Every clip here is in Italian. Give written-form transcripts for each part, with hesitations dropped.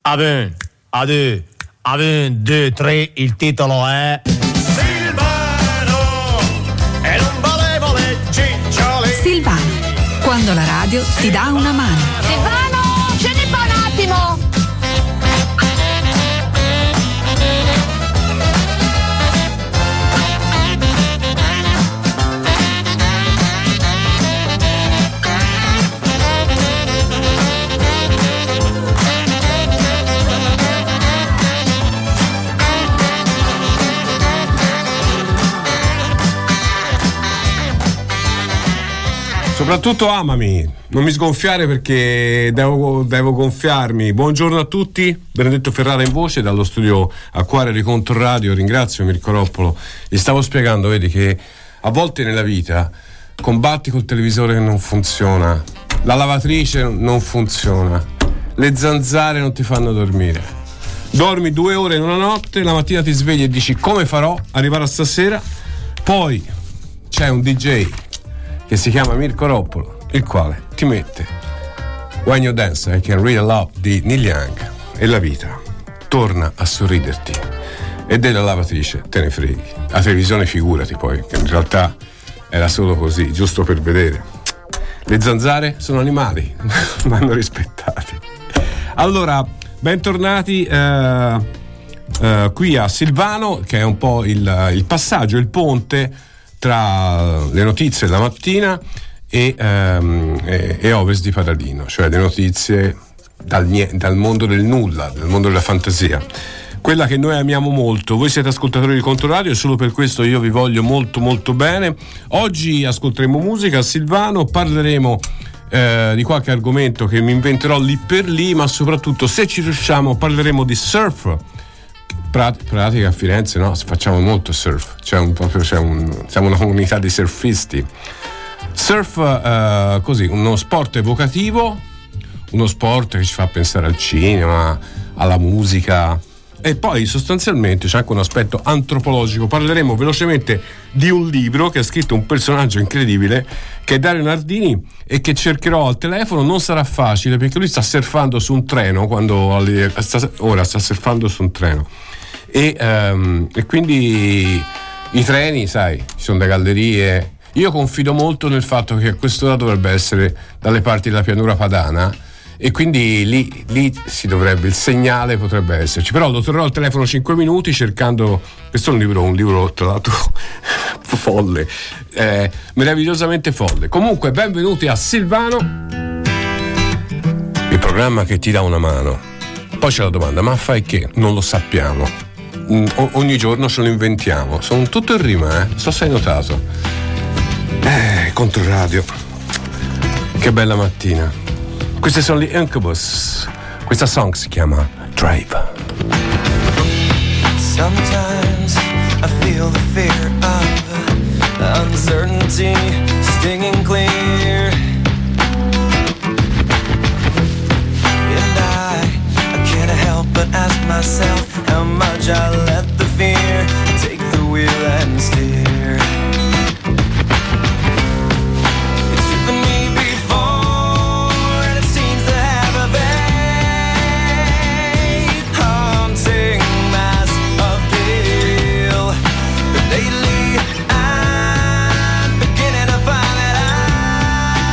1, 2, 3, il titolo è Silvano e non volevo le cicciole. Silvano, quando la radio ti dà una mano. Silvano, scendi qua un attimo. Soprattutto amami, non mi sgonfiare perché devo gonfiarmi. Buongiorno a tutti, Benedetto Ferrara in voce dallo studio Acquario di Controradio. Ringrazio Mirko Roppolo. Gli stavo spiegando, vedi, che a volte nella vita combatti col televisore che non funziona, la lavatrice non funziona, le zanzare non ti fanno dormire. Dormi 2 ore in una notte, la mattina ti svegli e dici come farò a arrivare a stasera. Poi c'è un DJ che si chiama Mirko Roppolo, il quale ti mette When You Dance I Can Read a Love di Neil Young e la vita torna a sorriderti, e della lavatrice te ne freghi, la televisione figurati poi, che in realtà era solo così, giusto per vedere. Le zanzare sono animali, vanno rispettati. Allora, bentornati qui a Silvano, che è un po' il passaggio, il ponte tra le notizie della mattina e Ovest di Paradino, cioè le notizie dal mondo del nulla, dal mondo della fantasia, quella che noi amiamo molto. Voi siete ascoltatori di Controradio e solo per questo io vi voglio molto molto bene. Oggi ascolteremo musica a Silvano, parleremo di qualche argomento che mi inventerò lì per lì, ma soprattutto, se ci riusciamo, parleremo di surf. Pratica a Firenze, no? Facciamo molto surf, siamo una comunità di surfisti. Surf, così, uno sport evocativo, uno sport che ci fa pensare al cinema, alla musica, e poi sostanzialmente c'è anche un aspetto antropologico. Parleremo velocemente di un libro che ha scritto un personaggio incredibile, che è Dario Nardini, e che cercherò al telefono. Non sarà facile perché lui sta surfando su un treno, ora sta surfando su un treno. E quindi i treni, sai, ci sono le gallerie. Io confido molto nel fatto che a quest'ora dovrebbe essere dalle parti della pianura padana, e quindi lì si dovrebbe, il segnale potrebbe esserci. Però lo terrò al telefono 5 minuti cercando. Questo è un libro tra l'altro folle, meravigliosamente folle. Comunque, benvenuti a Silvano, il programma che ti dà una mano. Poi c'è la domanda: ma fai che? Non lo sappiamo. Ogni giorno ce lo inventiamo. Sono tutto in rima, so se hai notato. Controradio, che bella mattina. Questi sono gli Incubus. Questa song si chiama Drive. Sometimes I feel the fear of uncertainty stinging clear, and I can't help but ask myself how much I let the fear take the wheel and steer. It's driven me before, and it seems to have a vague, haunting mass of appeal. But lately I'm beginning to find that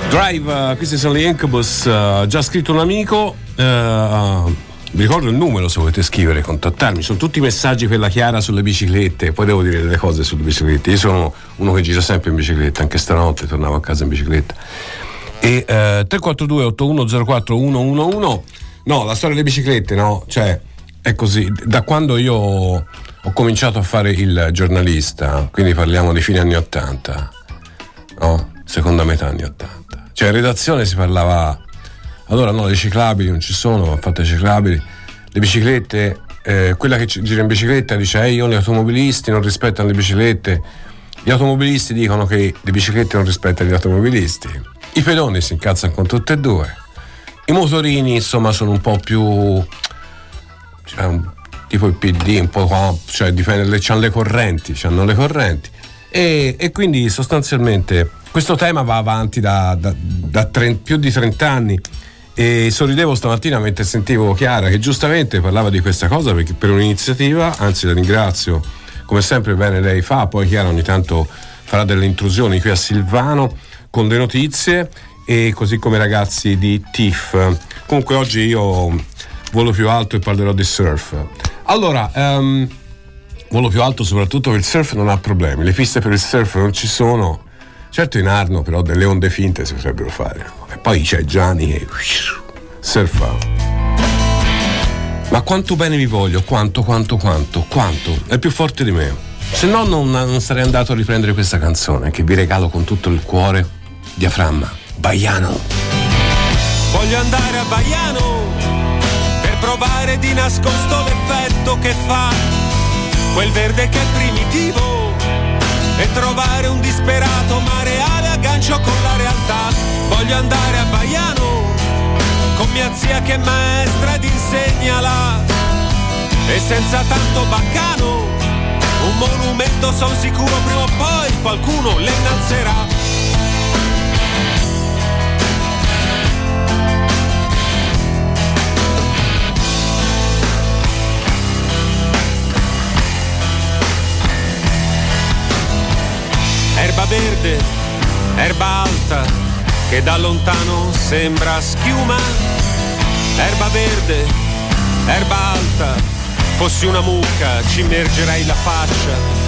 Drive, questi sono gli Incubus, già scritto un amico, vi ricordo il numero se volete scrivere, contattarmi, sono tutti messaggi per la Chiara sulle biciclette, poi devo dire delle cose sulle biciclette, io sono uno che gira sempre in bicicletta, anche stanotte tornavo a casa in bicicletta. E 342 8104 111. No, la storia delle biciclette, no, cioè è così, da quando io ho cominciato a fare il giornalista, quindi parliamo di fine anni 80, no? Seconda metà anni 80. Cioè in redazione si parlava, allora no, le ciclabili non ci sono, fatte ciclabili, le biciclette, quella che gira in bicicletta dice io gli automobilisti non rispettano le biciclette, gli automobilisti dicono che le biciclette non rispettano gli automobilisti, i pedoni si incazzano con tutte e due, i motorini insomma sono un po' più, cioè, tipo il PD, un po', cioè dipende, c'hanno le correnti e quindi sostanzialmente questo tema va avanti da più di 30 anni e sorridevo stamattina mentre sentivo Chiara che giustamente parlava di questa cosa perché per un'iniziativa, anzi la ringrazio, come sempre bene lei fa, poi Chiara ogni tanto farà delle intrusioni qui a Silvano con le notizie e così come i ragazzi di TIF. Comunque oggi io volo più alto e parlerò di surf. Allora, volo più alto soprattutto perché il surf non ha problemi, le piste per il surf non ci sono. Certo in Arno però delle onde finte si potrebbero fare e poi c'è Gianni che surfa. Ma quanto bene vi voglio, quanto è più forte di me, se no non sarei andato a riprendere questa canzone che vi regalo con tutto il cuore. Diaframma, Baiano. Voglio andare a Baiano per provare di nascosto l'effetto che fa quel verde che è primitivo e trovare un disperato ma reale aggancio con la realtà. Voglio andare a Baiano con mia zia che è maestra ed insegna là e senza tanto baccano un monumento son sicuro prima o poi qualcuno le innalzerà. Erba verde, erba alta, che da lontano sembra schiuma. Erba verde, erba alta, fossi una mucca ci immergerei la faccia.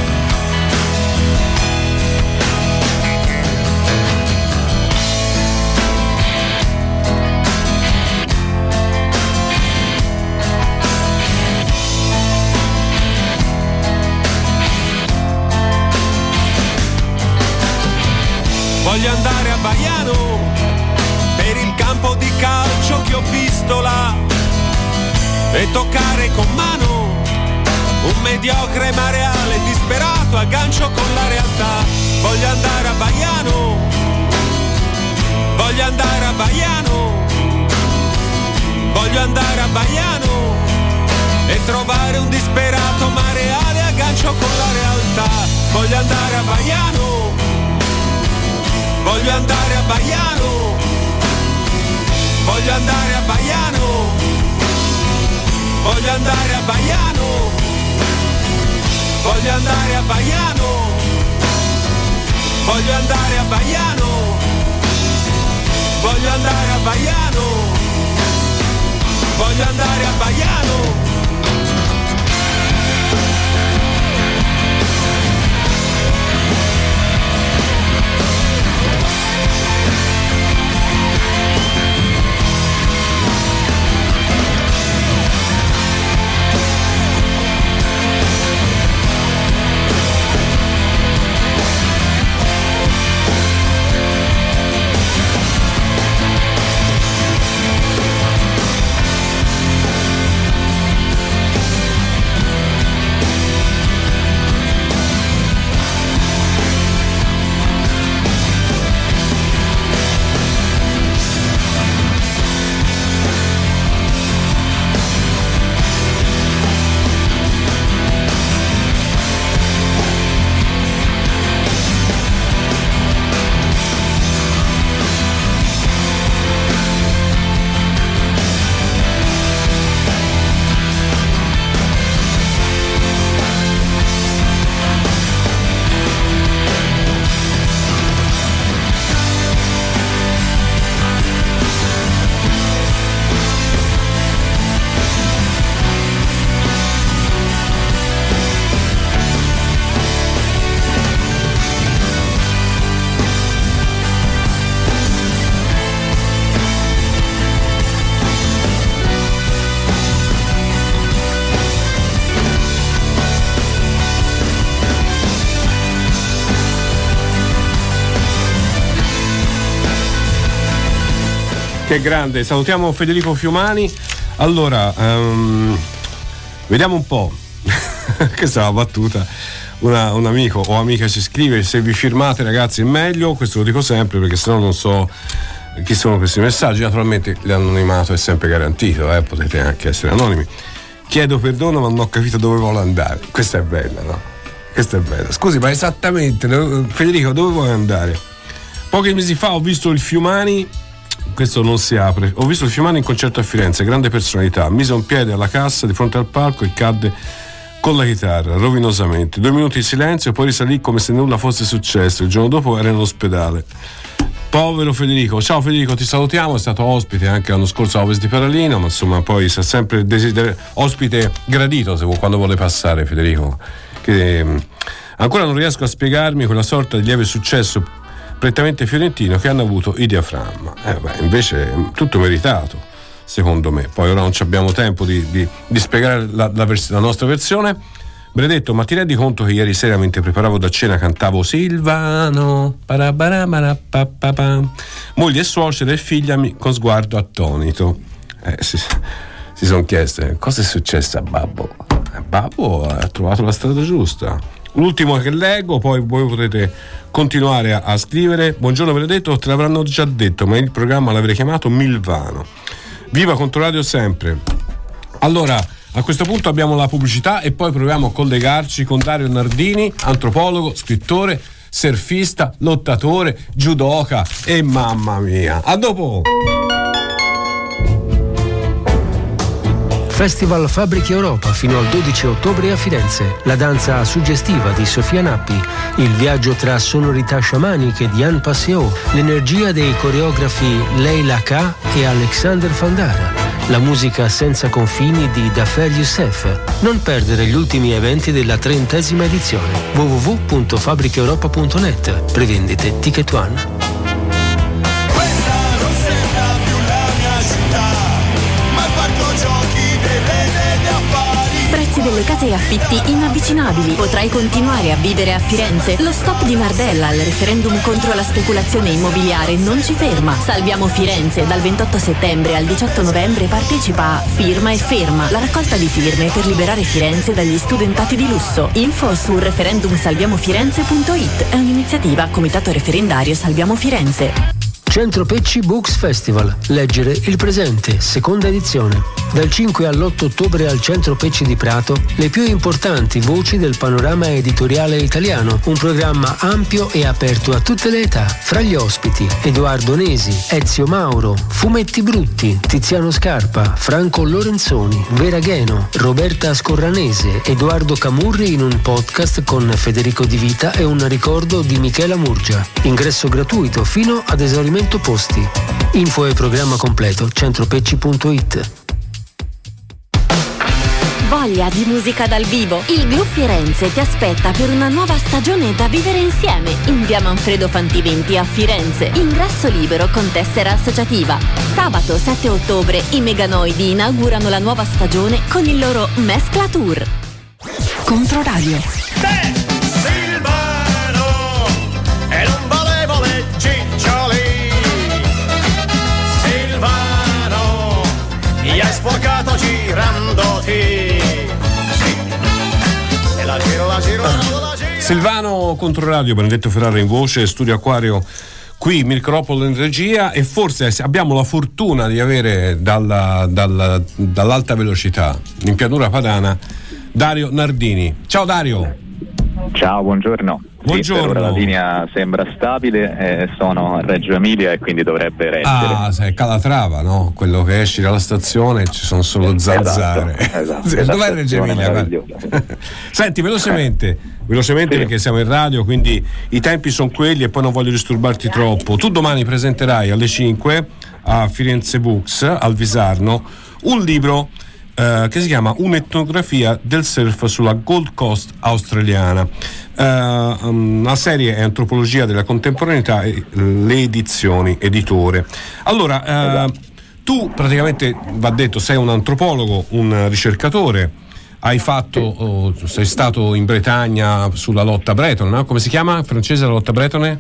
Voglio andare a Baiano per il campo di calcio che ho visto là e toccare con mano un mediocre ma reale disperato aggancio con la realtà. Voglio andare a Baiano, voglio andare a Baiano, voglio andare a Baiano e trovare un disperato ma reale aggancio con la realtà. Voglio andare a Baiano, voglio andare a Baiano, voglio andare a Baiano, voglio andare a Baiano, voglio andare a Baiano, voglio andare a Baiano, voglio andare a Baiano, voglio andare a Baiano. Che grande, salutiamo Federico Fiumani. Allora, vediamo un po'. Questa è una battuta. Un amico o amica ci scrive: se vi firmate ragazzi è meglio, questo lo dico sempre perché sennò non so chi sono questi messaggi. Naturalmente l'anonimato è sempre garantito, potete anche essere anonimi. Chiedo perdono ma non ho capito dove vuole andare. Questa è bella, no? Questa è bella. Scusi, ma esattamente, Federico, dove vuoi andare? Pochi mesi fa ho visto il Fiumani, questo non si apre, ho visto il Fiumani in concerto a Firenze, grande personalità, mise un piede alla cassa di fronte al palco e cadde con la chitarra, rovinosamente. 2 minuti di silenzio, poi risalì come se nulla fosse successo. Il giorno dopo era in ospedale. Povero Federico. Ciao Federico, ti salutiamo, è stato ospite anche l'anno scorso a Ovest di Paralino, ma insomma poi sa sempre ospite gradito quando vuole passare, Federico. Che ancora non riesco a spiegarmi quella sorta di lieve successo prettamente fiorentino che hanno avuto i Diaframma. Invece è tutto meritato, secondo me. Poi ora non abbiamo tempo di spiegare la nostra versione. Benedetto, ma ti rendi conto che ieri sera mentre preparavo da cena cantavo Silvano moglie e suocera e figlia con sguardo attonito. Si sono chieste cosa è successo a Babbo. Babbo ha trovato la strada giusta. L'ultimo che leggo, poi voi potete continuare a scrivere. Buongiorno Benedetto, te l'avranno già detto, ma il programma l'avrei chiamato Milvano. Viva Controradio sempre. Allora, a questo punto abbiamo la pubblicità e poi proviamo a collegarci con Dario Nardini, antropologo, scrittore, surfista, lottatore, judoka e mamma mia. A dopo! Festival Fabbriche Europa fino al 12 ottobre a Firenze. La danza suggestiva di Sofia Nappi, il viaggio tra sonorità sciamaniche di Anne Passeo, l'energia dei coreografi Leila K e Alexander Fandara, la musica senza confini di Dafer Youssef. Non perdere gli ultimi eventi della 30ª edizione. www.fabbricheeuropa.net. Prevendite Ticket One. Delle case e affitti inavvicinabili. Potrai continuare a vivere a Firenze. Lo stop di Nardella al referendum contro la speculazione immobiliare non ci ferma. Salviamo Firenze. Dal 28 settembre al 18 novembre partecipa a Firma e Ferma, la raccolta di firme per liberare Firenze dagli studentati di lusso. Info su referendumsalviamofirenze.it. È un'iniziativa Comitato Referendario Salviamo Firenze. Centro Pecci Books Festival. Leggere il presente, seconda edizione. Dal 5 all'8 ottobre al Centro Pecci di Prato, le più importanti voci del panorama editoriale italiano. Un programma ampio e aperto a tutte le età. Fra gli ospiti, Edoardo Nesi, Ezio Mauro, Fumetti Brutti, Tiziano Scarpa, Franco Lorenzoni, Vera Gheno, Roberta Scorranese, Edoardo Camurri in un podcast con Federico Di Vita e un ricordo di Michela Murgia. Ingresso gratuito fino ad esaurimento posti. Info e programma completo centropecci.it. Voglia di musica dal vivo? Il Blu Firenze ti aspetta per una nuova stagione da vivere insieme in via Manfredo Fantiventi a Firenze. Ingresso libero con tessera associativa. Sabato 7 ottobre i Meganoidi inaugurano la nuova stagione con il loro Mescla Tour. Controradio. Silvano e non volevo le ciccioli. Silvano mi hai sporcato girandoti. Silvano Controradio, Benedetto Ferrara in voce, Studio Acquario qui, Mirko Roppolo in regia, e forse abbiamo la fortuna di avere dall'alta velocità in pianura padana Dario Nardini. Ciao Dario. Ciao, buongiorno. Buongiorno. Sì, per ora la linea sembra stabile, sono a Reggio Emilia e quindi dovrebbe reggere. Ah, sei Calatrava, no? Quello che esci dalla stazione ci sono solo zanzare. Esatto. Dov'è Reggio Emilia? Senti, velocemente sì, perché siamo in radio, quindi i tempi sono quelli e poi non voglio disturbarti troppo. Tu domani presenterai alle 5 a Firenze Books, al Visarno, un libro che si chiama Un'etnografia del surf sulla Gold Coast australiana. La serie è Antropologia della contemporaneità e le edizioni editore. Allora, tu praticamente, va detto, sei un antropologo, un ricercatore, hai fatto, sei stato in Bretagna sulla lotta bretone, no? Come si chiama in francese la lotta bretone?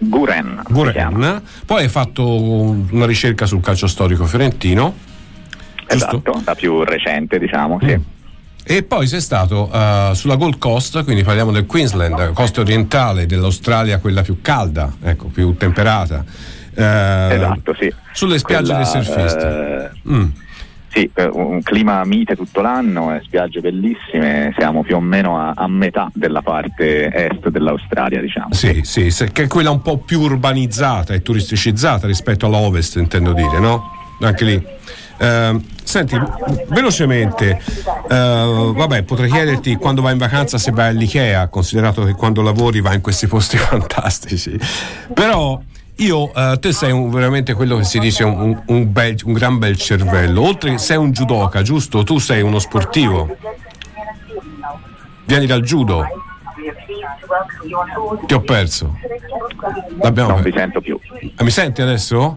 Guren. Poi hai fatto una ricerca sul calcio storico fiorentino. Esatto, giusto? La più recente, diciamo, sì. E poi sei stato sulla Gold Coast, quindi parliamo del Queensland, costa orientale dell'Australia, quella più calda, ecco, più temperata. Esatto, sì. Sulle spiagge dei surfisti. Sì, un clima mite tutto l'anno, spiagge bellissime, siamo più o meno a metà della parte est dell'Australia, diciamo. Sì, che è quella un po' più urbanizzata e turisticizzata rispetto all'ovest, intendo dire, no? Anche lì. Senti, velocemente, vabbè, potrei chiederti quando vai in vacanza se vai all'Ikea, considerato che quando lavori vai in questi posti fantastici, però te sei veramente quello che si dice un gran bel cervello, oltre che sei un judoka, giusto? Tu sei uno sportivo, vieni dal judo. Ti ho perso. Non vi sento più. Mi senti adesso?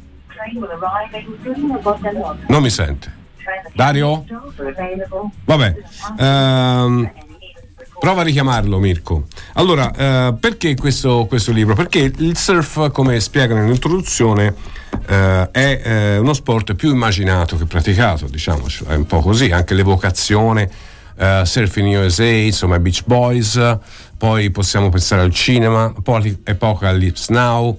Non mi sente. Dario? Vabbè, prova a richiamarlo, Mirko. Allora, perché questo libro? Perché il surf, come spiega nell'introduzione, è uno sport più immaginato che praticato, diciamoci, è un po' così, anche l'evocazione, Surfing USA, insomma Beach Boys, poi possiamo pensare al cinema, poi Apocalypse Now,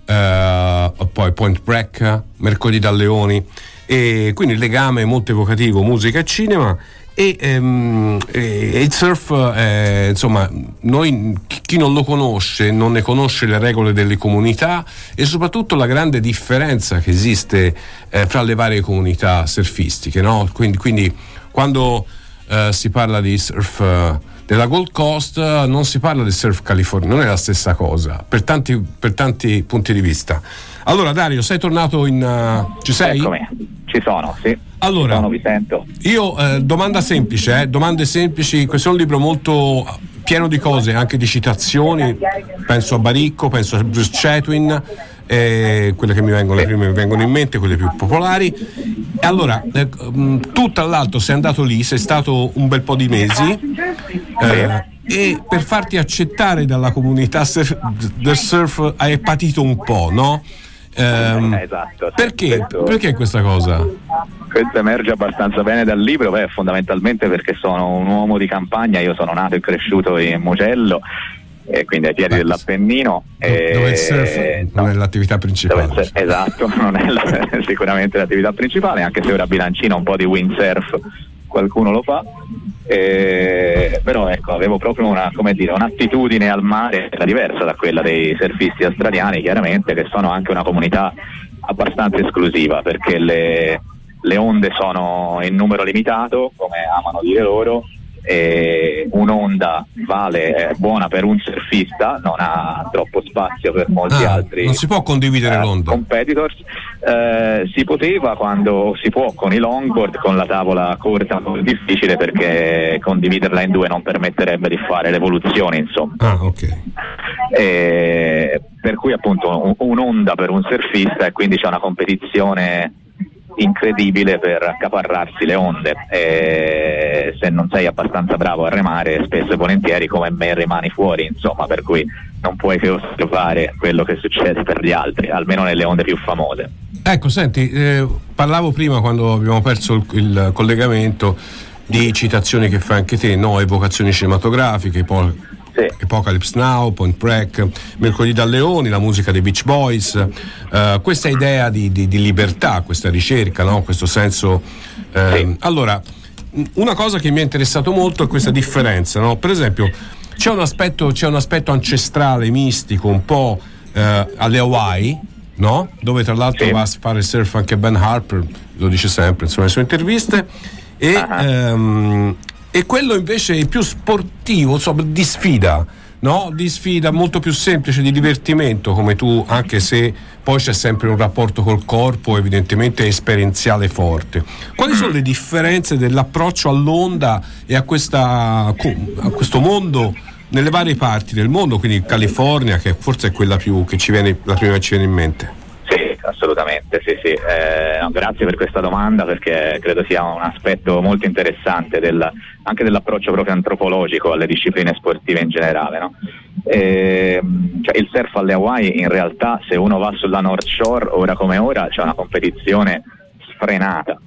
poi Point Break, Mercoledì da Leoni, e quindi il legame molto evocativo musica e cinema. E il surf, insomma, chi non lo conosce non ne conosce le regole delle comunità e soprattutto la grande differenza che esiste fra le varie comunità surfistiche, no? Quindi quando si parla di surf della Gold Coast non si parla di surf californiano, non è la stessa cosa per tanti punti di vista. Allora Dario, sei tornato ci sei? Eccomi, ci sono, sì. Allora, vi sento. Io domande semplici, questo è un libro molto pieno di cose, anche di citazioni, penso a Baricco, penso a Bruce Chatwin, quelle che le prime mi vengono in mente, quelle più popolari. E allora, tu tra l'altro sei andato lì, sei stato un bel po' di mesi, e per farti accettare dalla comunità del surf hai patito un po', no? Esatto. Perché questa cosa? Questo emerge abbastanza bene dal libro, fondamentalmente perché sono un uomo di campagna, io sono nato e cresciuto in Mugello, quindi ai piedi dell'Appennino. Dove il surf non è l'attività principale. Esatto, non è sicuramente l'attività principale, anche se ora a Bilancino un po' di windsurf qualcuno lo fa. Però ecco, avevo proprio un'attitudine al mare che era diversa da quella dei surfisti australiani, chiaramente, che sono anche una comunità abbastanza esclusiva, perché le onde sono in numero limitato, come amano dire loro, e un'onda è buona per un surfista, non ha troppo spazio per molti altri. Non si può condividere l'onda. Competitors. Si poteva si può con i longboard, con la tavola corta un po' difficile, perché condividerla in due non permetterebbe di fare l'evoluzione, insomma. Per cui appunto un'onda per un surfista, e quindi c'è una competizione incredibile per accaparrarsi le onde, e se non sei abbastanza bravo a remare, spesso e volentieri come me rimani fuori, insomma, per cui non puoi che osservare quello che succede per gli altri, almeno nelle onde più famose. Ecco, senti, parlavo prima, quando abbiamo perso il collegamento, di citazioni che fai anche te, no? Evocazioni cinematografiche, Apocalypse Now, Point Break, Mercoledì da Leoni, la musica dei Beach Boys, questa idea di libertà, questa ricerca, no? Questo senso. Allora, una cosa che mi ha interessato molto è questa differenza, no? Per esempio, c'è un aspetto ancestrale, mistico, un po' alle Hawaii, no? Dove tra l'altro va a fare surf anche Ben Harper, lo dice sempre, insomma, nelle sue interviste, e quello invece è più sportivo, insomma, di sfida, no? Di sfida molto più semplice, di divertimento, come tu, anche se poi c'è sempre un rapporto col corpo evidentemente esperienziale forte. Quali sono le differenze dell'approccio all'onda e a questo mondo nelle varie parti del mondo, quindi California, che forse è quella la prima che ci viene in mente? Sì, assolutamente, sì. Grazie per questa domanda, perché credo sia un aspetto molto interessante anche dell'approccio proprio antropologico alle discipline sportive in generale, no? Cioè, il surf alle Hawaii, in realtà, se uno va sulla North Shore ora come ora, c'è una competizione sfrenata.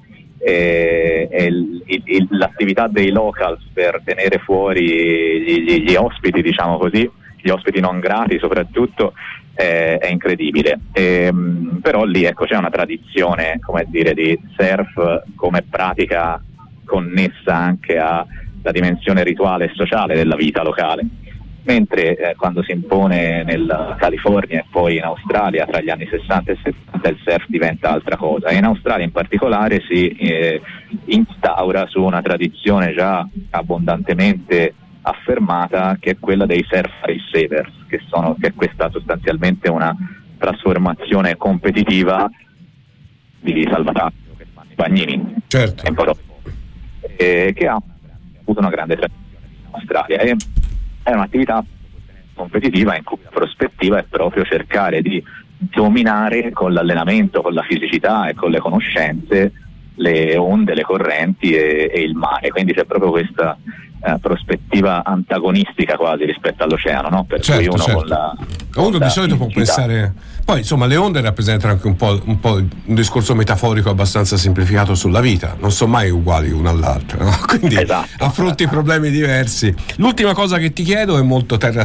L'attività dei locals per tenere fuori gli ospiti, diciamo così, gli ospiti non grati soprattutto, è incredibile. Però lì, ecco, c'è una tradizione, come dire, di surf come pratica connessa anche alla dimensione rituale e sociale della vita locale. Mentre quando si impone nella California e poi in Australia tra gli anni 60 e 70 il surf diventa altra cosa, e in Australia in particolare si instaura su una tradizione già abbondantemente affermata, che è quella dei surf race savers, che è questa sostanzialmente una trasformazione competitiva di salvataggio che fanno i bagnini, certo, che ha avuto una grande tradizione in Australia. È un'attività competitiva in cui la prospettiva è proprio cercare di dominare con l'allenamento, con la fisicità e con le conoscenze le onde, le correnti e il mare. Quindi c'è proprio questa prospettiva antagonistica quasi rispetto all'oceano, no? Per cui uno di solito può pensare, poi insomma le onde rappresentano anche un po' un discorso metaforico abbastanza semplificato sulla vita, non sono mai uguali una all'altra, no? Quindi affronti problemi diversi. L'ultima cosa che ti chiedo è molto terra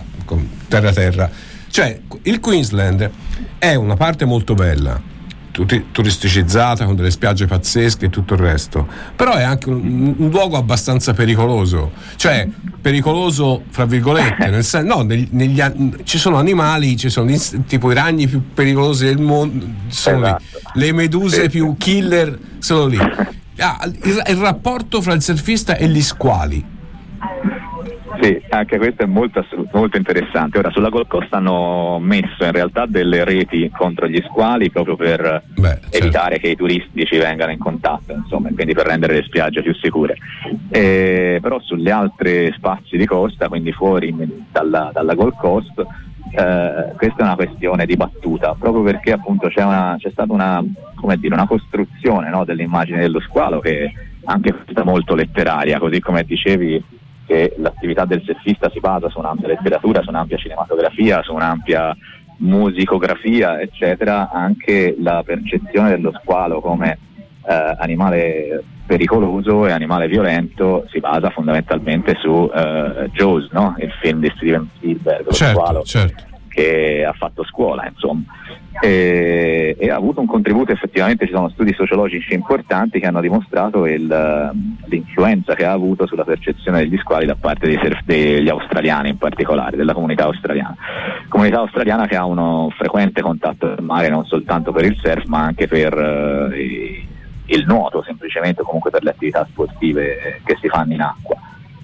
cioè il Queensland è una parte molto bella, turisticizzata, con delle spiagge pazzesche e tutto il resto, però è anche un luogo abbastanza pericoloso, cioè pericoloso fra virgolette, nel senso, ci sono animali, ci sono tipo i ragni più pericolosi del mondo, sono lì, le meduse più killer sono lì. Il rapporto fra il surfista e gli squali. Sì, anche questo è molto interessante. Ora, sulla Gold Coast hanno messo in realtà delle reti contro gli squali proprio per evitare che i turisti ci vengano in contatto, insomma, quindi per rendere le spiagge più sicure. Però sulle altre spazi di costa, quindi fuori dalla Gold Coast, questa è una questione dibattuta, proprio perché appunto c'è stata una costruzione, no, dell'immagine dello squalo, che è anche questa molto letteraria, così come dicevi che l'attività del surfista si basa su un'ampia letteratura, su un'ampia cinematografia, su un'ampia musicografia, eccetera. Anche la percezione dello squalo come animale pericoloso e animale violento si basa fondamentalmente su Jaws, no? Il film di Steven Spielberg, lo squalo, che ha fatto scuola, insomma, e ha avuto un contributo. Effettivamente ci sono studi sociologici importanti che hanno dimostrato l'influenza che ha avuto sulla percezione degli squali da parte degli australiani, in particolare della comunità australiana che ha uno frequente contatto al mare, non soltanto per il surf ma anche per il nuoto, semplicemente, comunque per le attività sportive che si fanno in acqua.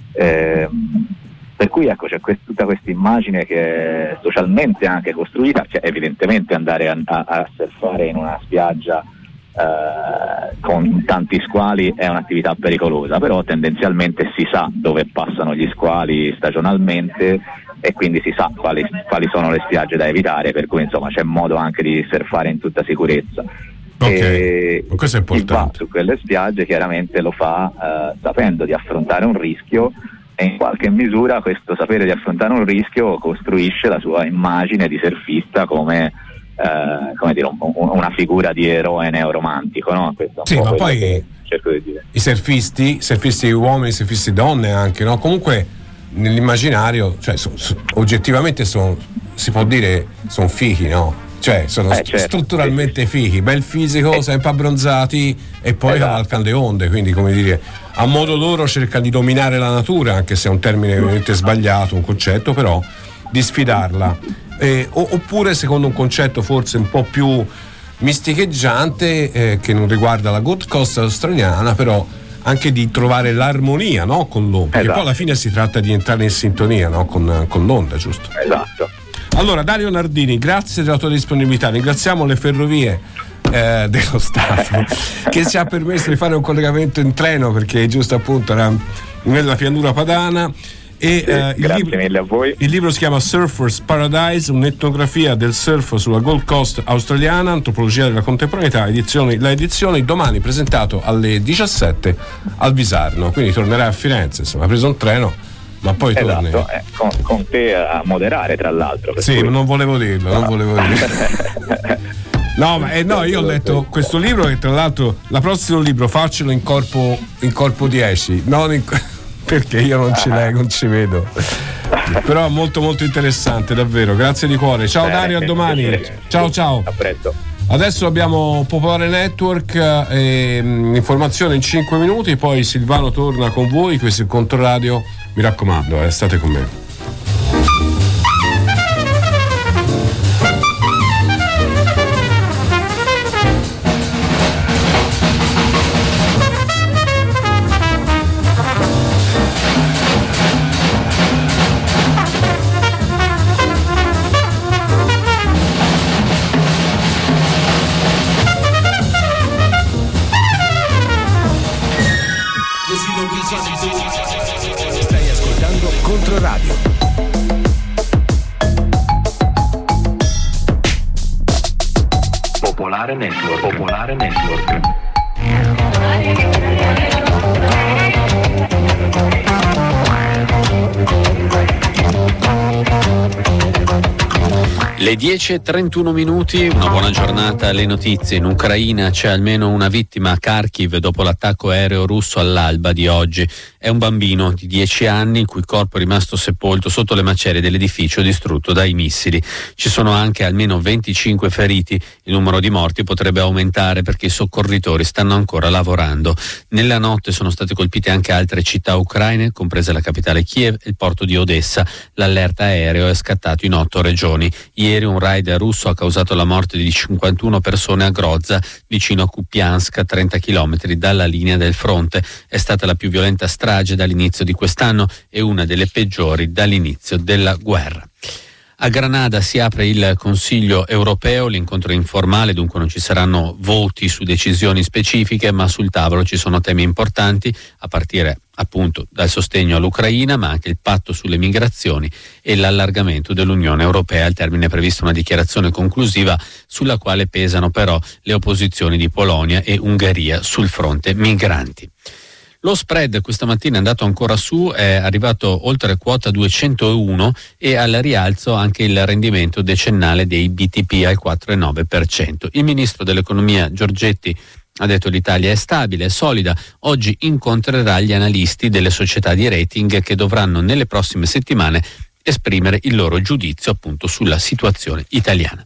Per cui ecco, c'è tutta questa immagine che è socialmente anche costruita, cioè evidentemente andare a surfare in una spiaggia con tanti squali è un'attività pericolosa, però tendenzialmente si sa dove passano gli squali stagionalmente e quindi si sa quali sono le spiagge da evitare, per cui insomma c'è modo anche di surfare in tutta sicurezza. E questo è importante. Chi va su quelle spiagge chiaramente lo fa sapendo di affrontare un rischio, e in qualche misura questo sapere di affrontare un rischio costruisce la sua immagine di surfista come dire, una figura di eroe neoromantico, no? Questo sì, ma poi cerco di dire. I surfisti uomini, i surfisti donne anche, no? Comunque nell'immaginario, cioè oggettivamente si può dire sono fighi, no? Cioè sono strutturalmente fighi, bel fisico, sempre abbronzati, e poi cavalcano le onde, quindi come dire, a modo loro cercano di dominare la natura, anche se è un termine ovviamente sbagliato, un concetto, però di sfidarla, oppure secondo un concetto forse un po' più misticheggiante, che non riguarda la Gold Coast australiana, però anche di trovare l'armonia, no? Con l'onda, perché poi alla fine si tratta di entrare in sintonia, no? con l'onda, giusto? Esatto. Allora, Dario Nardini, grazie della tua disponibilità. Ringraziamo le ferrovie dello Stato che ci ha permesso di fare un collegamento in treno, perché giusto appunto era nella pianura padana. E grazie mille a voi. Il libro si chiama Surfer's Paradise, un'etnografia del surf sulla Gold Coast australiana, antropologia della contemporaneità, la edizione domani, presentato alle 17 al Visarno, quindi tornerà a Firenze, insomma ha preso un treno ma poi torni. Con te a moderare, tra l'altro. Sì, cui... non volevo dirlo. No, ma io ho letto questo libro che tra l'altro il prossimo libro faccelo in corpo 10, non perché io non ci vedo. Però molto molto interessante, davvero. Grazie di cuore. Ciao Dario, a domani. Ciao. A presto. Adesso abbiamo Popolare Network, informazione in 5 minuti, poi Silvano torna con voi, questo è il Controradio, mi raccomando, state con me. Stai ascoltando Controradio. Popolare Network. Le 10:31 minuti, una buona giornata alle notizie. In Ucraina c'è almeno una vittima a Kharkiv dopo l'attacco aereo russo all'alba di oggi. È un bambino di 10 anni il cui corpo è rimasto sepolto sotto le macerie dell'edificio distrutto dai missili. Ci sono anche almeno 25 feriti. Il numero di morti potrebbe aumentare perché i soccorritori stanno ancora lavorando. Nella notte sono state colpite anche altre città ucraine, compresa la capitale Kiev e il porto di Odessa. L'allerta aereo è scattato in 8 regioni. Ieri un raid russo ha causato la morte di 51 persone a Grozza, vicino a Kupiansk, a 30 chilometri dalla linea del fronte. È stata la più violenta strage dall'inizio di quest'anno e una delle peggiori dall'inizio della guerra. A Granada si apre il Consiglio europeo, l'incontro è informale, dunque non ci saranno voti su decisioni specifiche, ma sul tavolo ci sono temi importanti, a partire appunto dal sostegno all'Ucraina, ma anche il patto sulle migrazioni e l'allargamento dell'Unione Europea. Al termine è prevista una dichiarazione conclusiva sulla quale pesano però le opposizioni di Polonia e Ungheria sul fronte migranti. Lo spread questa mattina è andato ancora su, è arrivato oltre quota 201 e al rialzo anche il rendimento decennale dei BTP al 4,9%. Il ministro dell'economia Giorgetti ha detto l'Italia è stabile, è solida, oggi incontrerà gli analisti delle società di rating che dovranno nelle prossime settimane esprimere il loro giudizio appunto sulla situazione italiana.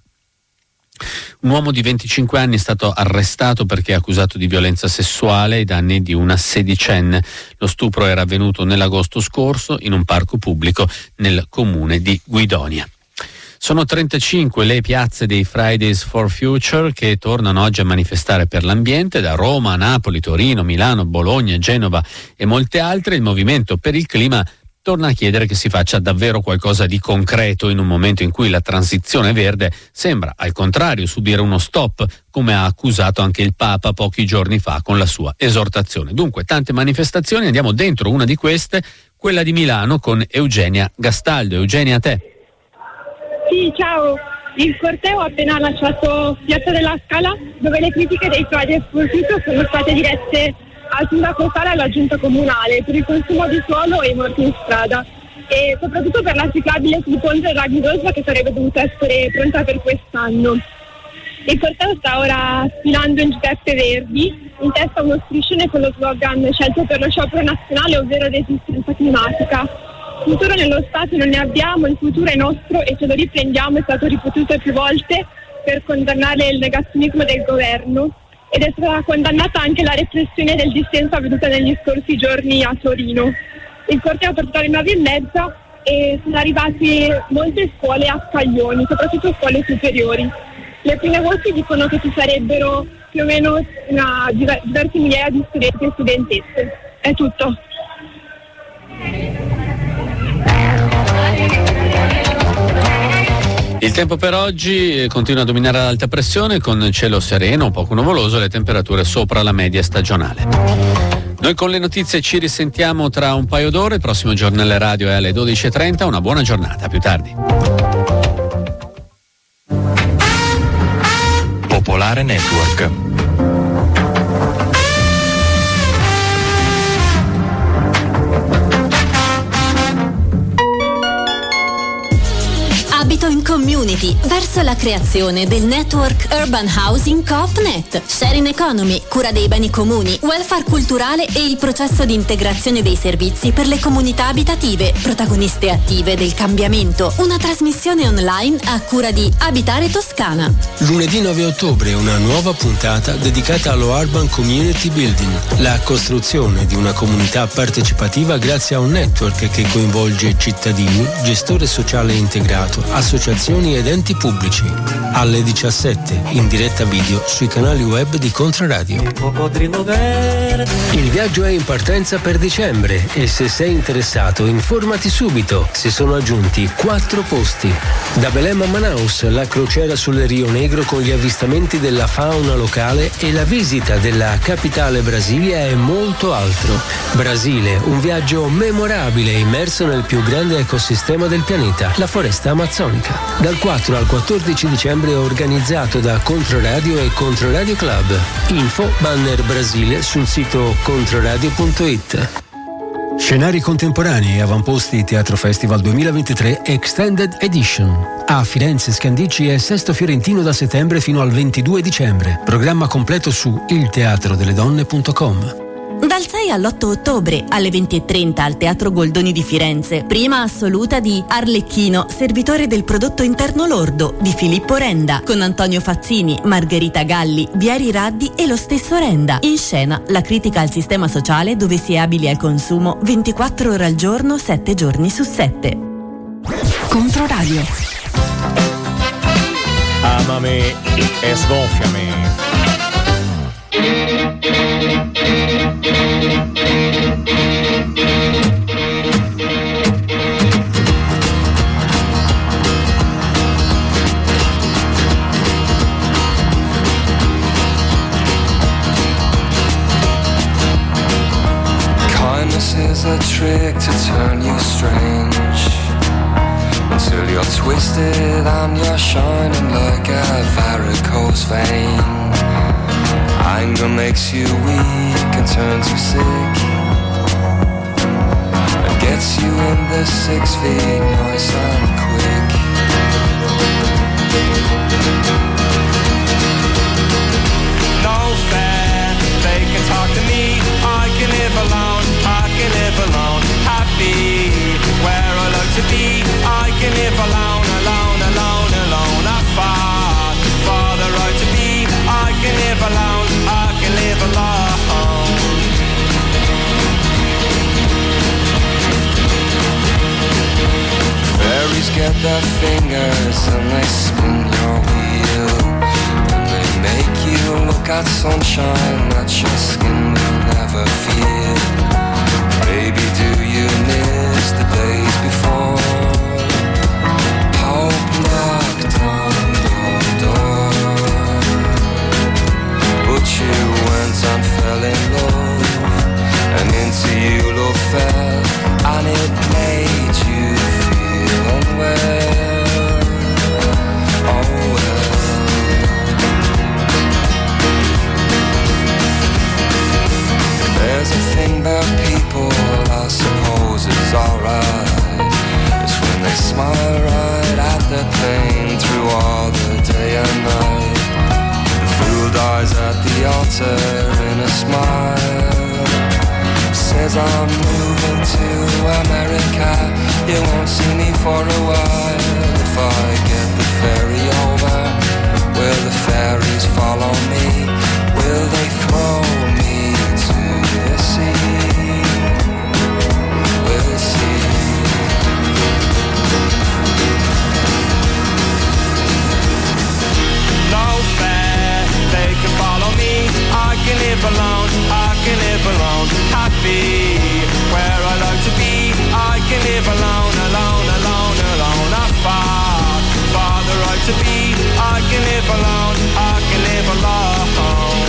Un uomo di 25 anni è stato arrestato perché è accusato di violenza sessuale ai danni di una sedicenne. Lo stupro era avvenuto nell'agosto scorso in un parco pubblico nel comune di Guidonia. Sono 35 le piazze dei Fridays for Future che tornano oggi a manifestare per l'ambiente, da Roma, Napoli, Torino, Milano, Bologna, Genova e molte altre. Il movimento per il clima torna a chiedere che si faccia davvero qualcosa di concreto in un momento in cui la transizione verde sembra, al contrario, subire uno stop, come ha accusato anche il Papa pochi giorni fa con la sua esortazione. Dunque, tante manifestazioni, andiamo dentro una di queste, quella di Milano, con Eugenia Gastaldo. Eugenia, a te. Sì, ciao. Il corteo ha appena lasciato Piazza della Scala, dove le critiche dei Fridays for Future sono state dirette al sindaco Sala e alla giunta comunale per il consumo di suolo e i morti in strada, e soprattutto per la ciclabile sul ponte Raghi-Rosva che sarebbe dovuta essere pronta per quest'anno. Il corteo sta ora sfilando in giubbette verdi, in testa uno striscione con lo slogan scelto per lo sciopero nazionale, ovvero resistenza climatica. Futuro nello Stato non ne abbiamo, il futuro è nostro e ce lo riprendiamo, è stato ripetuto più volte per condannare il negazionismo del governo. Ed è stata condannata anche la repressione del dissenso avvenuta negli scorsi giorni a Torino. Il corteo ha portato alle 9:30 e sono arrivati molte scuole a scaglioni, soprattutto scuole superiori. Le prime voci dicono che ci sarebbero più o meno diverse migliaia di studenti e studentesse. È tutto. Il tempo per oggi continua a dominare l'alta pressione con cielo sereno, un poco nuvoloso e le temperature sopra la media stagionale. Noi con le notizie ci risentiamo tra un paio d'ore, il prossimo giornale radio è alle 12:30, una buona giornata, a più tardi. Popolare Network. Community verso la creazione del network Urban Housing Coop.net. Sharing Economy, cura dei beni comuni, welfare culturale e il processo di integrazione dei servizi per le comunità abitative, protagoniste attive del cambiamento. Una trasmissione online a cura di Abitare Toscana. Lunedì 9 ottobre una nuova puntata dedicata allo Urban Community Building, la costruzione di una comunità partecipativa grazie a un network che coinvolge cittadini, gestore sociale integrato, associazioni ed enti pubblici. Alle 17 in diretta video sui canali web di Controradio. Il viaggio è in partenza per dicembre e se sei interessato informati subito. Si sono aggiunti 4 posti. Da Belém a Manaus, la crociera sul Rio Negro con gli avvistamenti della fauna locale e la visita della capitale Brasilia e molto altro. Brasile, un viaggio memorabile immerso nel più grande ecosistema del pianeta, la foresta amazzonica. Dal 4 al 14 dicembre organizzato da Controradio e Controradio Club. Info banner Brasile sul sito controradio.it. Scenari contemporanei e avamposti Teatro Festival 2023 Extended Edition. A Firenze, Scandicci e Sesto Fiorentino da settembre fino al 22 dicembre. Programma completo su ilteatrodeledonne.com. Dal 6 all'8 ottobre alle 20:30 al Teatro Goldoni di Firenze, prima assoluta di Arlecchino, servitore del prodotto interno lordo di Filippo Renda, con Antonio Fazzini, Margherita Galli, Vieri Raddi e lo stesso Renda. In scena la critica al sistema sociale dove si è abili al consumo 24 ore al giorno, 7 giorni su 7. Controradio. Amami e sgonfiami. Kindness is a trick to turn you strange, until you're twisted and you're shining like a varicose vein. Anger makes you weak and turns you sick, and gets you in the 6 feet nice and quick. No fair, they can talk to me. I can live alone, I can live alone. Happy where I like to be. I can live alone, alone, alone, alone. I fought for the right to be. I can live alone, I can live alone. Fairies get their fingers and they spin your wheel, and they make you look at sunshine that your skin will never feel. Baby, do you miss the days before hope knocked on your door, but you went and fell in love, and into you love fell, and it made you feel unwell. Oh well. There's a thing about people I suppose is alright. It's when they smile right at the pain through all the day and night. The fool dies at the altar in a smile. Says I'm moving to America, you won't see me for a while. If I get the ferry over, will the fairies follow me? Will they throw me to the sea? We'll see. No fair, they can follow me. I can live alone, I can live alone. Happy where I like to be. I can live alone, alone, alone, alone. I fought for the right to be. I can live alone, I can live alone.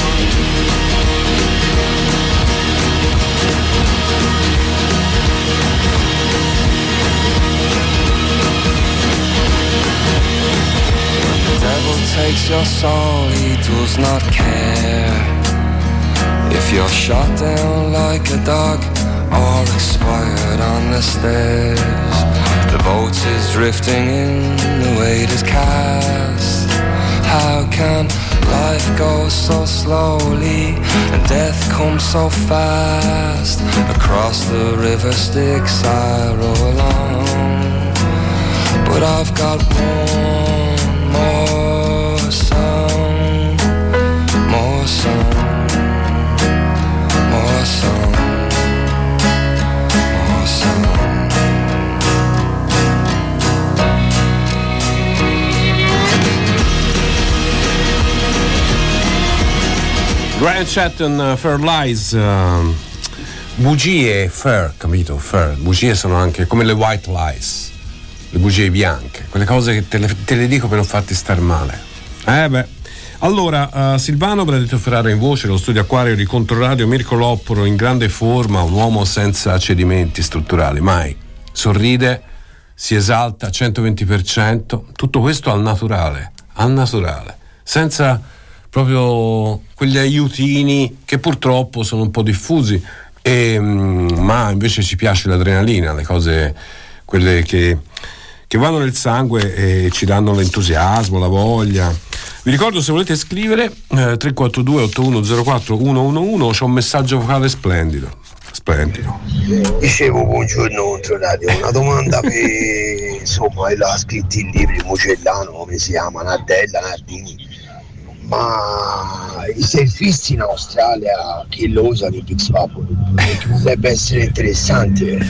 The devil takes your soul, he does not care if you're shot down like a dog or expired on the stairs. The boat is drifting in, the weight is cast. How can life go so slowly and death comes so fast? Across the river Styx I row along, but I've got one more song, more song, more song, more song. Grant Chatton, Fair Lies, bugie, fair, capito? Fair. Bugie sono anche come le white lies, le bugie bianche, quelle cose che te le dico per non farti star male. Allora, Silvano Benedetto Ferrara in voce, lo studio Acquario di Controradio, Mirko Lopporo in grande forma, un uomo senza cedimenti strutturali, mai. Sorride, si esalta 120%, tutto questo al naturale, senza proprio quegli aiutini che purtroppo sono un po' diffusi, ma invece ci piace l'adrenalina, le cose, quelle che vanno nel sangue e ci danno l'entusiasmo, la voglia. Vi ricordo, se volete scrivere 342 8104 111, c'è un messaggio vocale splendido. Dicevo, buongiorno Controradio, una domanda per insomma l'ha scritto in libri Mugellano, come si chiama, Nardella, Nardini, ma i surfisti in Australia che lo usano in Pixfab, che potrebbe essere interessante.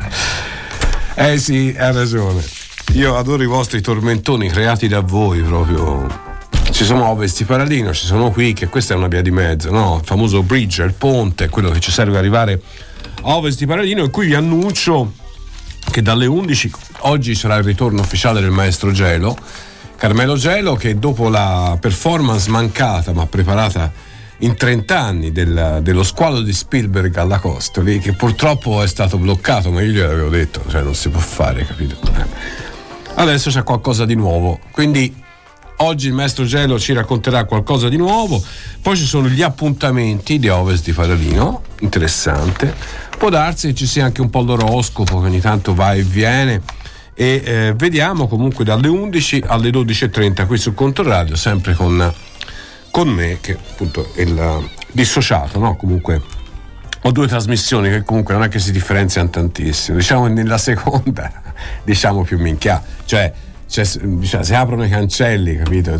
Sì, ha ragione, io adoro i vostri tormentoni creati da voi proprio. Ci sono Ovest di Paralino, ci sono qui, che questa è una via di mezzo, no? Il famoso bridge, il ponte, quello che ci serve per arrivare a Ovest di Paralino. E qui vi annuncio che dalle 11 oggi sarà il ritorno ufficiale del maestro Gelo, Carmelo Gelo, che dopo la performance mancata ma preparata in 30 anni dello squalo di Spielberg alla Costoli, che purtroppo è stato bloccato, ma io gliel'avevo detto, cioè non si può fare, capito? Adesso c'è qualcosa di nuovo, quindi oggi il maestro Gelo ci racconterà qualcosa di nuovo. Poi ci sono gli appuntamenti di Ovest di Paralino, interessante. Può darsi che ci sia anche un po' l'oroscopo che ogni tanto va e viene, e vediamo comunque dalle 11 alle 12.30 qui su Controradio, sempre con me, che appunto è il dissociato, no? Comunque ho due trasmissioni che comunque non è che si differenziano tantissimo, diciamo nella seconda diciamo più minchia, cioè si aprono i cancelli, capito?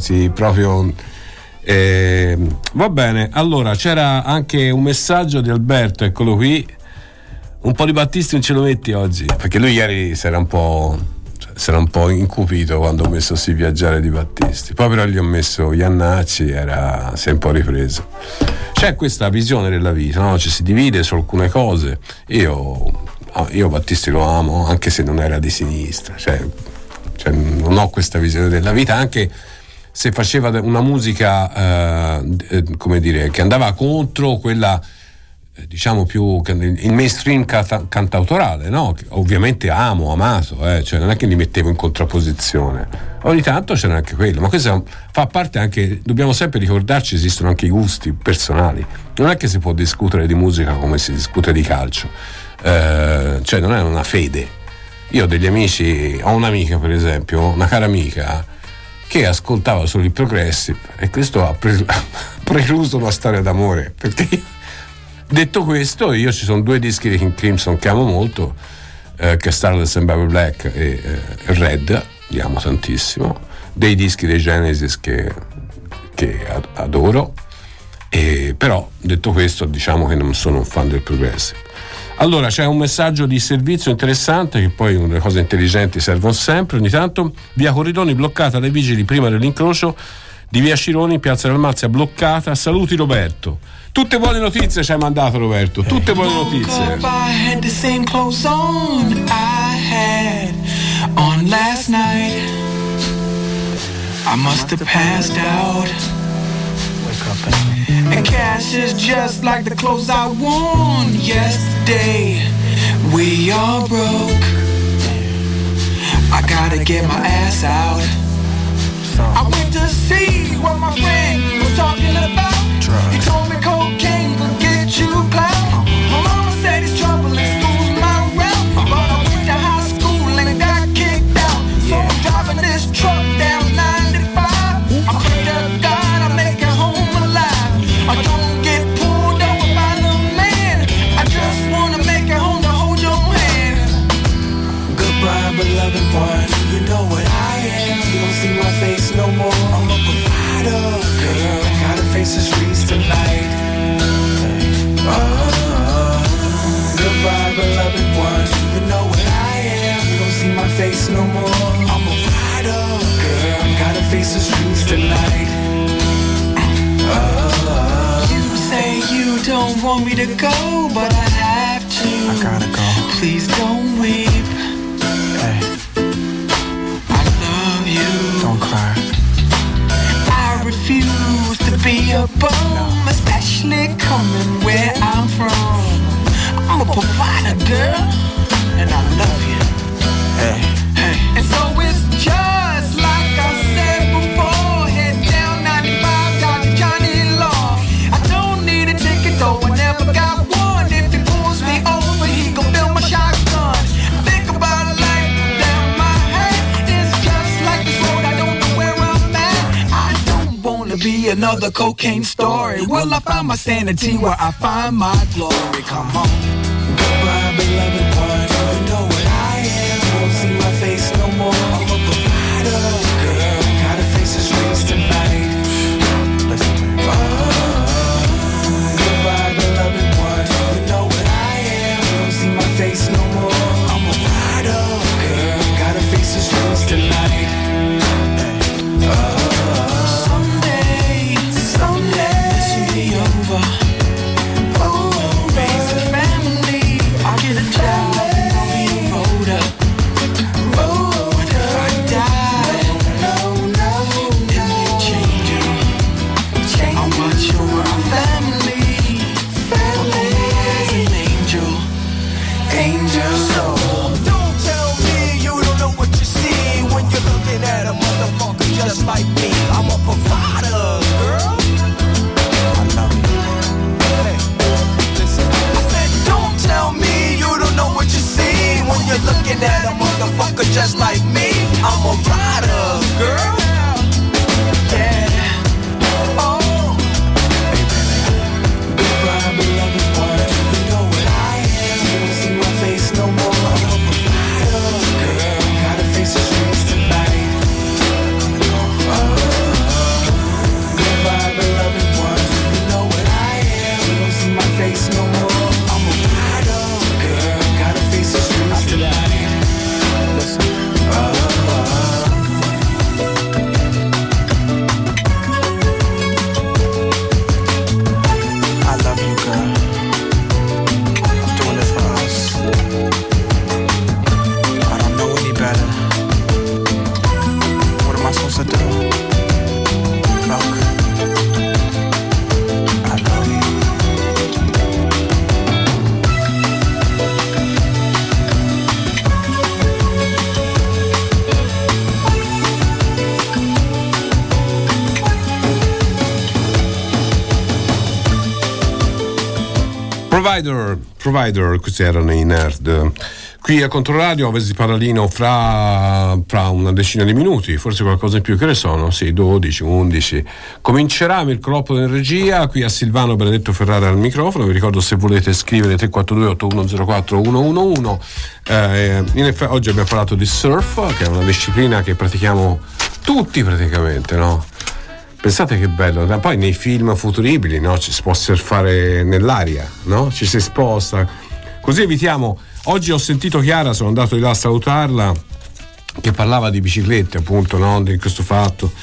Va bene. Allora, c'era anche un messaggio di Alberto, eccolo qui. Un po' di Battisti non ce lo metti oggi? Perché lui ieri si era un po' incupito quando ho messo Si viaggiare di Battisti, poi però gli ho messo Iannacci, si è un po' ripreso. C'è questa visione della vita, no? Ci si divide su alcune cose. Io Battisti lo amo, anche se non era di sinistra, cioè non ho questa visione della vita, anche se faceva una musica come dire, che andava contro quella diciamo più il mainstream cantautorale, no? Che ovviamente amato, cioè non è che li mettevo in contrapposizione, ogni tanto c'era anche quello, ma questo fa parte anche, dobbiamo sempre ricordarci, esistono anche i gusti personali, non è che si può discutere di musica come si discute di calcio, cioè non è una fede. Io ho degli amici, ho un'amica per esempio, una cara amica, che ascoltava solo il progressive, e questo ha precluso una storia d'amore, perché detto questo, io ci sono due dischi di King Crimson che amo molto, che è Starless and Baby Black e Red, li amo tantissimo, dei dischi dei Genesis che adoro, e però detto questo diciamo che non sono un fan del progressive. Allora c'è un messaggio di servizio interessante, che poi le cose intelligenti servono sempre, ogni tanto. Via Corridoni bloccata dai vigili prima dell'incrocio di via Cironi, piazza del Malzia bloccata. Saluti Roberto. Tutte buone notizie ci hai mandato, Roberto, tutte buone notizie. And cash is just like the clothes I worn yesterday. We all broke. I gotta get my ass out. I went to see what my friend was talking about. He told me cocaine could get you clout. My mama said it's trouble in school's my route, but I went to high school and got streets tonight. You say you don't want me to go, but I have to. I gotta go. Please don't weep. Hey. I love you. Don't cry. I refuse to be a bum, especially coming where I'm from. I'm a provider, girl, and I love you. Hey, hey. And so it's just like I said before. Head down 95, Dr. Johnny Law. I don't need a ticket though, I never got one. If he pulls me over, he gon' build my shotgun. Think about life down my head. It's just like this road, I don't know where I'm at. I don't wanna be another cocaine story. Will I find my sanity where I find my glory? Come on. Goodbye, beloved one. You know what I am. Won't see my face no more. I'm a provider, girl. Gotta face the streets tonight. Listen. Goodbye, beloved one. You know what I am. Won't see my face no more. I'm a provider, girl. Gotta face the streets tonight. Someday, this will be over. Raise a family. I'll get a job and I'll be a voter. But if I die, then you change it. I'll watch over our family. As an angel. So don't tell me you don't know what you see when you're looking at a motherfucker just like me. I'm a provider, girl. I love you. Hey, listen. I said don't tell me you don't know what you see when you're looking at a motherfucker just like me. I'm a rider, girl. Yeah. Oh. Hey, baby. Goodbye, beloved one. You know what I am. You don't see my face no more. I'm a provider, girl. Gotta face the streets tonight. Goodbye, beloved one. You know what I am. You don't see my face no more. I'm a rider, girl. Gotta face the streets tonight. Listen. I love you, girl. I'm doing it for us. I don't know any better. What am I supposed to do? Look, I love you. Provider, questi erano i Nerd. Qui a Controradio, Ovesi Paralino fra una decina di minuti, forse qualcosa in più, che ne sono? Sì, 12, 11. Comincerà Mirko Loppo in regia, qui a Silvano Benedetto Ferrara al microfono. Vi ricordo, se volete scrivere 342-8104-111. In effetti oggi abbiamo parlato di surf, che è una disciplina che pratichiamo tutti praticamente, no? Pensate che bello, poi nei film futuribili, no? Ci si può surfare nell'aria, no? Ci si sposta, così evitiamo. Oggi ho sentito Chiara, sono andato di là a salutarla, che parlava di biciclette, appunto, no? Di questo fatto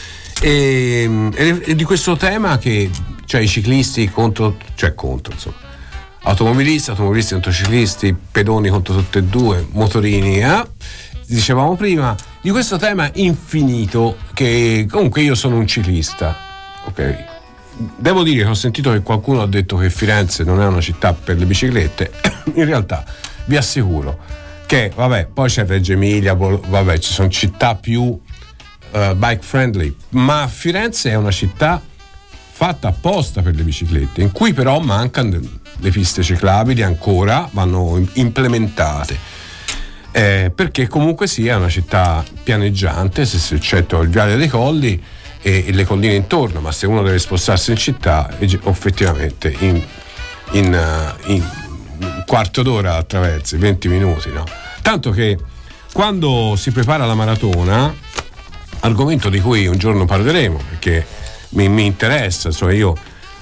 e di questo tema, che cioè i ciclisti contro insomma, automobilisti contro ciclisti, pedoni contro tutte e due, motorini, dicevamo prima di questo tema infinito, che comunque io sono un ciclista, ok? Devo dire che ho sentito che qualcuno ha detto che Firenze non è una città per le biciclette. In realtà vi assicuro che, vabbè, poi c'è Reggio Emilia, vabbè, ci sono città più bike friendly, ma Firenze è una città fatta apposta per le biciclette, in cui però mancano le piste ciclabili, ancora vanno implementate. Perché comunque sia una città pianeggiante, se eccetto il Viale dei Colli e le colline intorno, ma se uno deve spostarsi in città, effettivamente in quarto d'ora attraversi, 20 minuti, no? Tanto che quando si prepara la maratona, argomento di cui un giorno parleremo, perché mi interessa, cioè io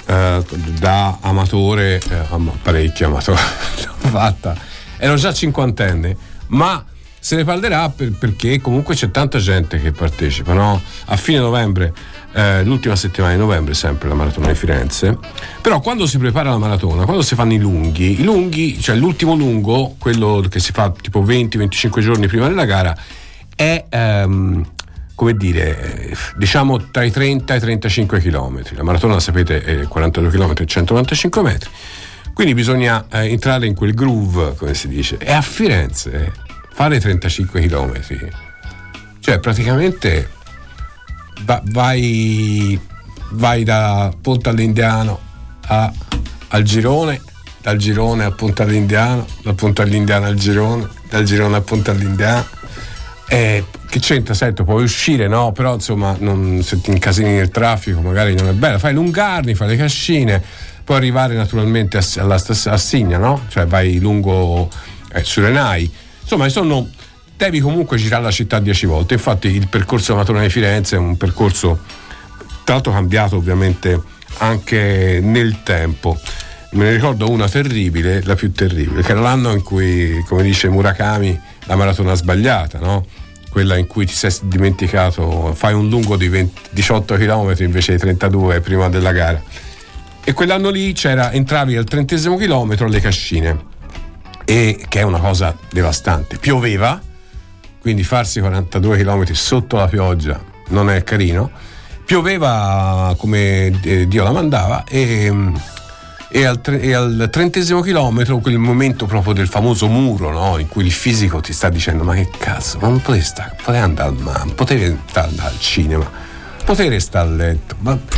da amatore, parecchio amatore, l'ho fatta, ero già cinquantenne, ma se ne parlerà perché comunque c'è tanta gente che partecipa, no? A fine novembre l'ultima settimana di novembre, sempre la maratona di Firenze. Però quando si prepara la maratona, quando si fanno i lunghi, cioè l'ultimo lungo, quello che si fa tipo 20-25 giorni prima della gara, è come dire, diciamo tra i 30 e i 35 km. La maratona, sapete, è 42 km e 195 metri, quindi bisogna entrare in quel groove, come si dice. E a Firenze fare 35 km, cioè praticamente vai da Ponte all'Indiano al Girone, dal Girone a Ponte all'Indiano, dal Ponte all'Indiano al Girone, dal Girone a Ponte all'Indiano. Che c'entra? Sento, puoi uscire, no? Però insomma, se ti incasini nel traffico magari non è bello. Fai Lungarni, fai le Cascine, puoi arrivare naturalmente a Signa, no? Cioè vai lungo Surenai. Insomma, devi comunque girare la città 10 volte. Infatti il percorso della maratona di Firenze è un percorso tra l'altro cambiato ovviamente anche nel tempo. Me ne ricordo una terribile, la più terribile, che era l'anno in cui, come dice Murakami, la maratona sbagliata, no? Quella in cui ti sei dimenticato, fai un lungo di 18 km invece di 32 prima della gara. E quell'anno lì entravi al 30° chilometro alle Cascine, e che è una cosa devastante. Pioveva, quindi farsi 42 km sotto la pioggia non è carino. Pioveva come Dio la mandava, e al 30° chilometro, quel momento proprio del famoso muro, no? In cui il fisico ti sta dicendo: ma che cazzo, ma non potevi andare al mare, potevi andare al cinema, potevi stare a letto,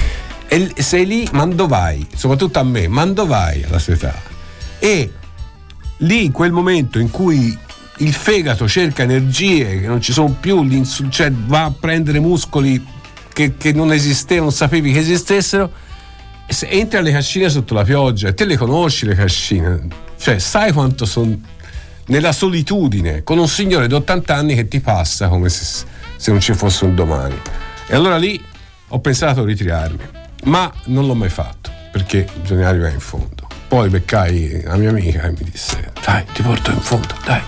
e sei lì, ma dove vai? Soprattutto a me, ma dove vai alla tua età? E lì, in quel momento in cui il fegato cerca energie che non ci sono più, cioè va a prendere muscoli che non esistevano, non sapevi che esistessero, entri alle Cascine sotto la pioggia, e te le conosci le Cascine, cioè sai quanto sono nella solitudine, con un signore di 80 anni che ti passa come se non ci fosse un domani. E allora lì ho pensato a ritirarmi, ma non l'ho mai fatto, perché bisogna arrivare in fondo. Poi beccai la mia amica e mi disse: dai, ti porto in fondo, dai.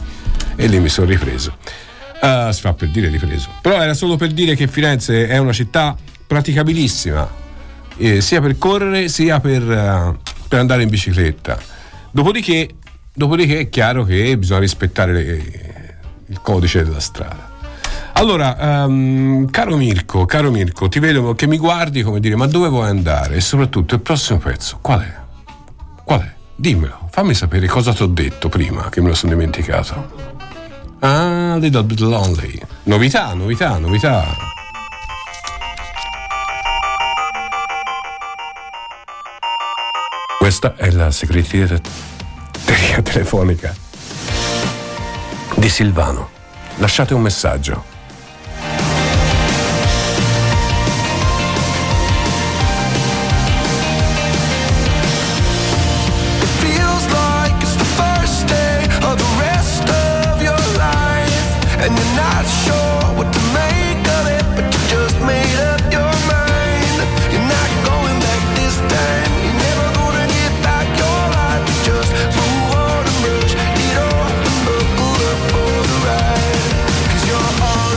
E lì mi sono ripreso. Si fa per dire ripreso, però era solo per dire che Firenze è una città praticabilissima, sia per correre sia per andare in bicicletta. Dopodiché è chiaro che bisogna rispettare il codice della strada. Allora, caro Mirko, ti vedo che mi guardi come dire: ma dove vuoi andare? E soprattutto il prossimo pezzo qual è? Dimmelo, fammi sapere cosa ti ho detto prima, che me lo sono dimenticato. Little Bit Lonely. Novità. Questa è la segreteria telefonica di Silvano. Lasciate un messaggio. And you're not sure what to make of it, but you just made up your mind. You're not going back this time. You're never gonna get back your life. You just move on and brush it off and buckle up for the ride. 'Cause you're on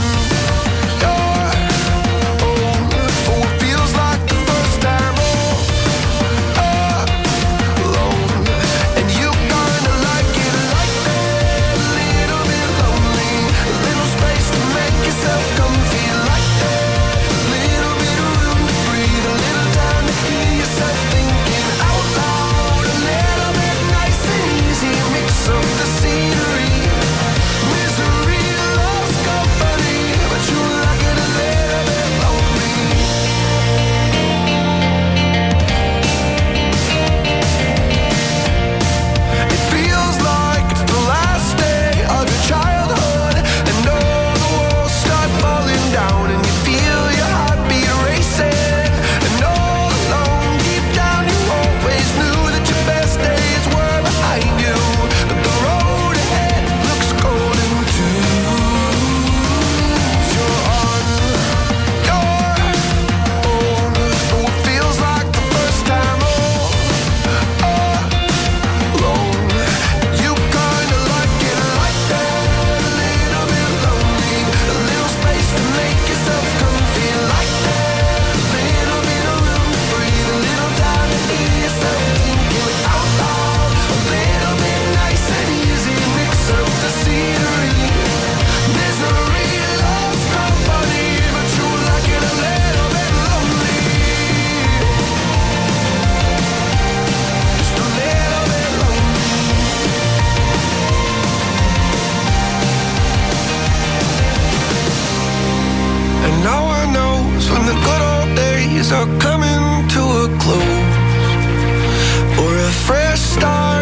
days are coming to a close, or a fresh start.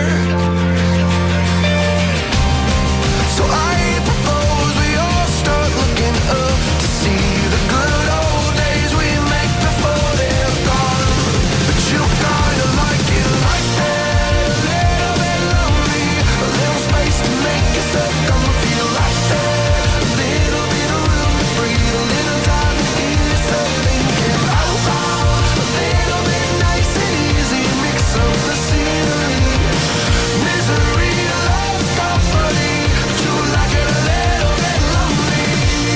So I propose we all start looking up to see the good old days we make before they're gone. But you kinda like it like that, a little bit lonely, a little space to make yourself come feel like that, a little bit of room to breathe, a little time to hear yourself thinking out loud, a little bit nice and easy, mix up the scenery, misery, love, company, but you like it a little bit lonely,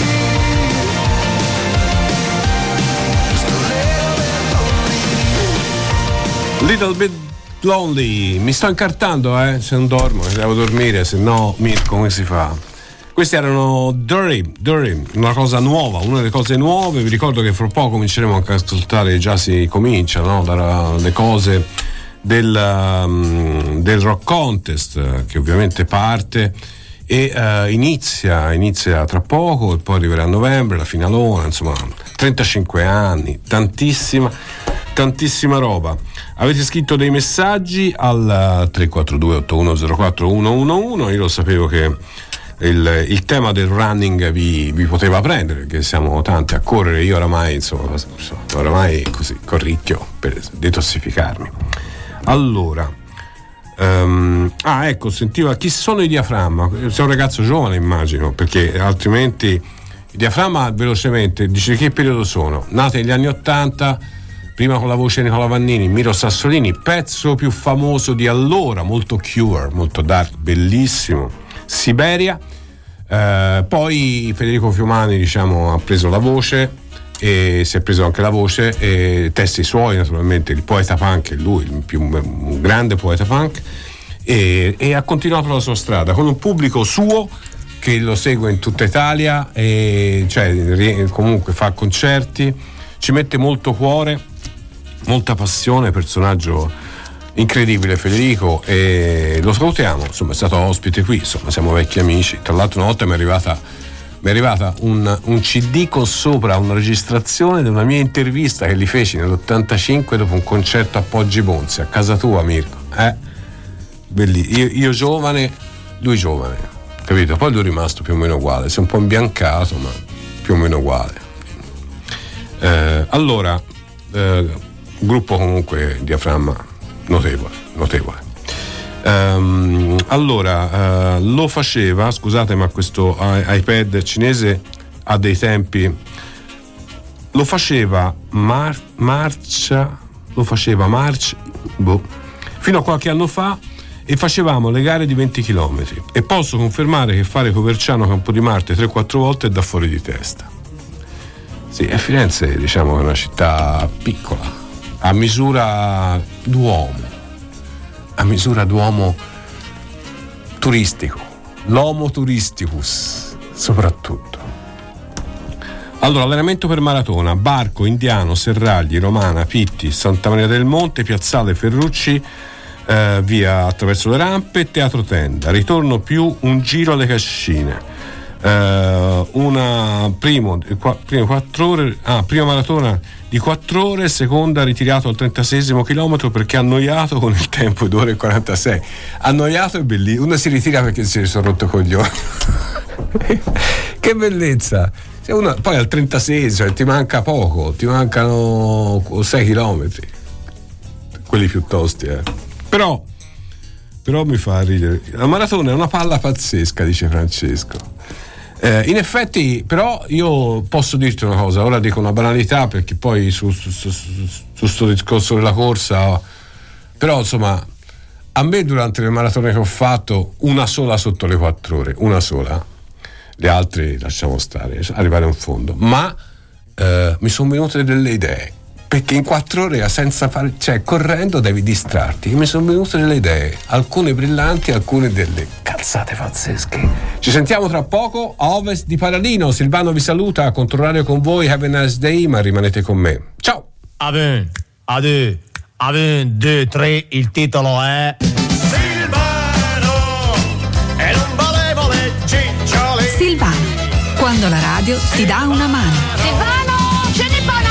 just a little bit lonely. Little Bit Lonely. Mi sto incartando, se non dormo, se devo dormire, se no, Mirko, come si fa? Questi erano Dirty, una cosa nuova, una delle cose nuove. Vi ricordo che fra poco cominceremo anche a ascoltare, già si comincia, no? Dalle cose del Rock Contest, che ovviamente parte e inizia tra poco, e poi arriverà a novembre, la finalona, insomma, 35 anni, tantissima roba. Avete scritto dei messaggi al 342 8104 111. Io lo sapevo che il tema del running vi poteva prendere, perché siamo tanti a correre. Io oramai così corricchio per detossificarmi. Allora, ecco, sentiva chi sono i Diaframma. Sei un ragazzo giovane, immagino, perché altrimenti i Diaframma, velocemente, dice che periodo sono? Nati negli anni 80, prima con la voce di Nicola Vannini, Miro Sassolini, pezzo più famoso di allora, molto Cure, molto dark, bellissimo, Siberia. Poi Federico Fiumani, diciamo, ha preso la voce, e si è preso anche la voce, e testi suoi, naturalmente, il poeta punk, è lui, un grande poeta punk, e ha continuato la sua strada con un pubblico suo che lo segue in tutta Italia, e cioè comunque fa concerti, ci mette molto cuore, molta passione, personaggio incredibile Federico, e lo salutiamo, insomma è stato ospite qui, insomma siamo vecchi amici. Tra l'altro una volta mi è arrivata un CD con sopra una registrazione di una mia intervista che gli feci nell'85 dopo un concerto a Poggi Bonzi, a casa tua, Mirko, bellissimo, io giovane, lui giovane, capito? Poi lui è rimasto più o meno uguale, si è un po' imbiancato, ma più o meno uguale. Allora, gruppo comunque Diaframma notevole. Allora, lo faceva, scusate, ma questo iPad cinese ha dei tempi, lo faceva fino a qualche anno fa, e facevamo le gare di 20 km, e posso confermare che fare Coverciano Campodimarte 3-4 volte è da fuori di testa. Sì, a Firenze, diciamo, è una città piccola, a misura d'uomo turistico, l'homo turisticus soprattutto. Allora, allenamento per maratona: Barco, Indiano, Serragli, Romana, Pitti, Santa Maria del Monte, Piazzale Ferrucci, via attraverso le rampe, Teatro Tenda. Ritorno più un giro alle Cascine. Prima 4 ore, prima maratona di 4 ore, seconda ritirato al 36esimo chilometro perché annoiato con il tempo 2 ore e 46. Annoiato è bellissimo, uno si ritira perché si sono rotto coglioni. Che bellezza. Poi al 36, cioè, ti manca poco, ti mancano 6 chilometri, quelli più tosti, però mi fa ridere. La maratona è una palla pazzesca, dice Francesco. In effetti, però, io posso dirti una cosa, ora dico una banalità, perché poi su sto discorso della corsa, però insomma, a me durante le maratone che ho fatto, una sola sotto le 4 ore, una sola, le altre lasciamo stare, arrivare a un fondo, ma mi sono venute delle idee, perché in 4 ore senza fare, cioè correndo devi distrarti, e mi sono venute delle idee, alcune brillanti, alcune delle cazzate pazzesche. Ci sentiamo tra poco a Ovest di Paradino. Silvano vi saluta, a Controradio con voi, have a nice day, ma rimanete con me, ciao. A 1, 2, 3, il titolo è Silvano e non volevo le cicciole. Silvano, quando la radio ti dà una mano. Silvano, ce ne fa una